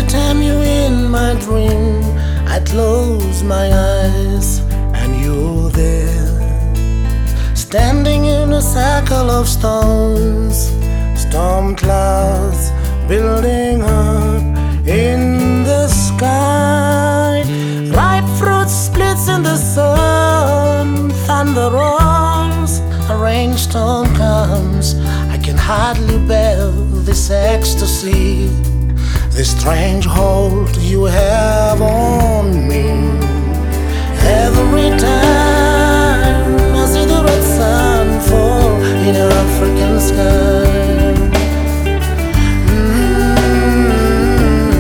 time you're in my dream, I close my eyes and you're there, standing in a circle of stones, storm clouds building up in the sky. Ripe fruit splits in the sun, thunder rolls, a rainstorm comes. I can hardly bear this ecstasy, this strange hold you have on me.